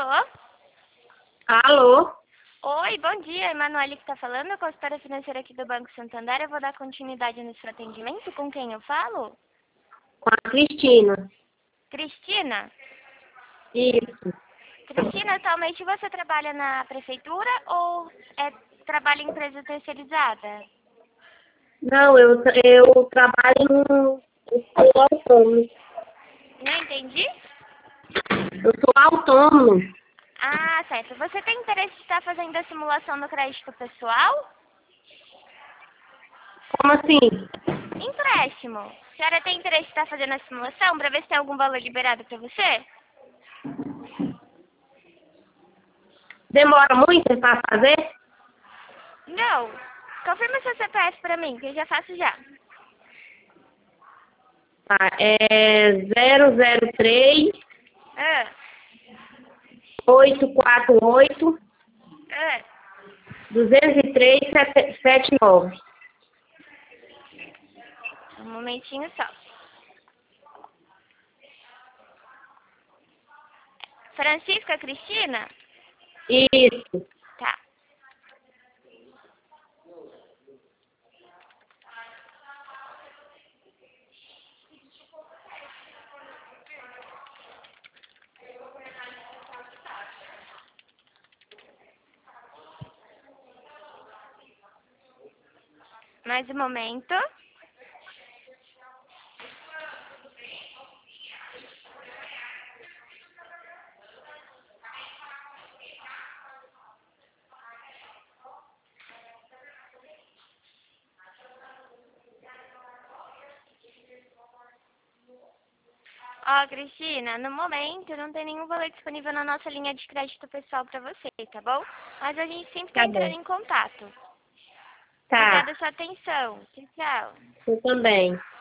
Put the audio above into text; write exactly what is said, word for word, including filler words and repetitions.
Alô? Alô? Oi, bom dia. Emanuele que está falando, consultora financeira aqui do Banco Santander. Eu vou dar continuidade no seu atendimento. Com quem eu falo? Com a Cristina. Cristina? Isso. Cristina, atualmente você trabalha na prefeitura ou é, trabalha em empresa terceirizada? Não, eu, eu trabalho no... Eu sou autônomo. Não entendi? Eu sou autônomo. Ah, certo. Você tem interesse em estar fazendo a simulação do crédito pessoal? Como assim? Empréstimo. A senhora tem interesse em estar fazendo a simulação para ver se tem algum valor liberado para você? Demora muito para fazer? Não. Confirma seu C P F para mim, que eu já faço já. Tá, é zero zero três, Ah, oito quatro oito, ah. dois zero três, sete nove. Um momentinho só. Francisca Cristina? Isso. Tá. Mais um momento. Ó, Cristina, no momento não tem nenhum valor disponível na nossa linha de crédito pessoal para você, tá bom? Mas a gente sempre está Tá entrando bom. em contato. Tá. Obrigada pela sua atenção. Tchau, tchau. Eu também.